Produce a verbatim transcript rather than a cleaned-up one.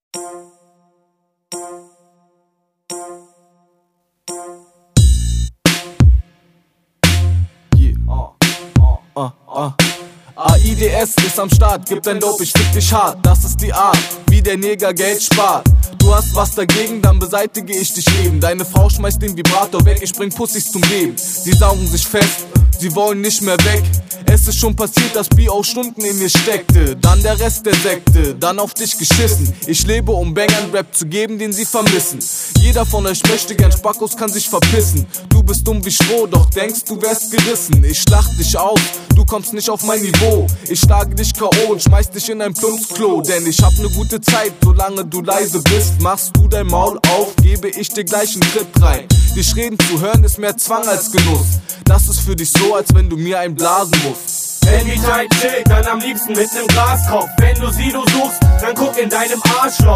Yeah. Uh, uh, uh, uh. A I D S ist am Start, gib dein Dope, ich fick dich hart. Das ist die Art, wie der Neger Geld spart. Du hast was dagegen, dann beseitige ich dich eben. Deine Frau schmeißt den Vibrator weg, ich bring Pussys zum Leben. Sie saugen sich fest, sie wollen nicht mehr weg. Es ist schon passiert, dass B O Stunden in mir steckte. Dann der Rest der Sekte, dann auf dich geschissen. Ich lebe, um Bangern Rap zu geben, den sie vermissen. Jeder von euch möchte gern Spackos, kann sich verpissen. Du bist dumm wie Stroh, doch denkst, du wärst gerissen. Ich schlacht dich auf, du kommst nicht auf mein Niveau. Ich schlage dich K O und schmeiß dich in ein Plumpsklo. Denn ich hab ne gute Zeit, solange du leise bist. Machst du dein Maul auf, gebe ich dir gleich einen Tritt rein. Dich reden zu hören ist mehr Zwang als Genuss. Das ist für dich so, als wenn du mir einblasen musst. Wenn die Zeit chillt, dann am liebsten mit nem Glaskopf. Wenn du sie du suchst, dann guck in deinem Arschloch.